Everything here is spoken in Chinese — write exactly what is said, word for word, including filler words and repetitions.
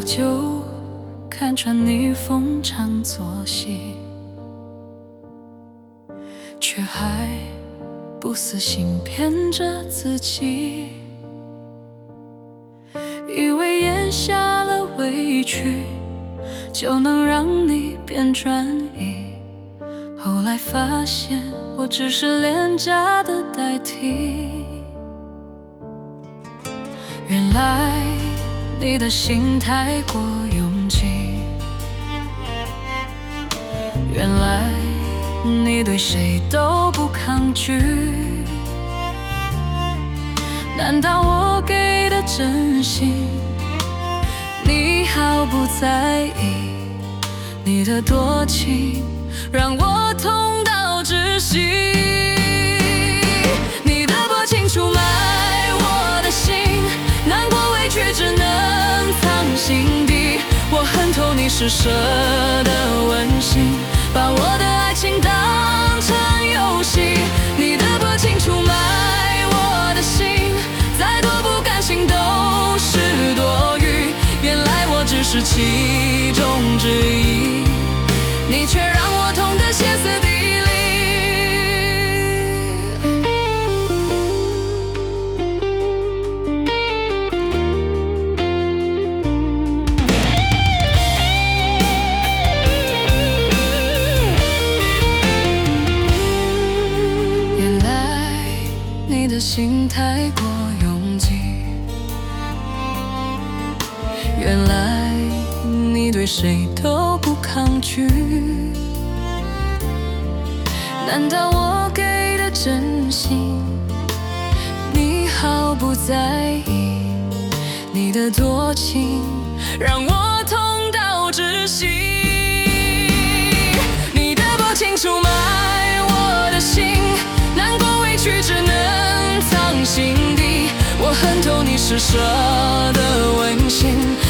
就看穿你逢场作戏，却还不死心骗着自己，以为咽下了委屈就能让你变专一，后来发现我只是廉价的代替。原来你的心太过拥挤，原来你对谁都不抗拒，难道我给的真心你毫不在意？你的多情让我痛到窒息，你的薄情出卖我的心，难过委屈只能藏心底，我恨透你施舍的温馨，把我的爱情当成游戏。你的薄情出卖我的心，再多不甘心都是多余，原来我只是其中之一，你却让我痛得歇斯底里。原来你的心太过拥挤，原来你对谁都不抗拒，难道我给的真心你毫不在意？你的多情让我痛到窒息，你的薄情出卖我的心，难过委屈只能藏心底，我恨透你施舍的温馨，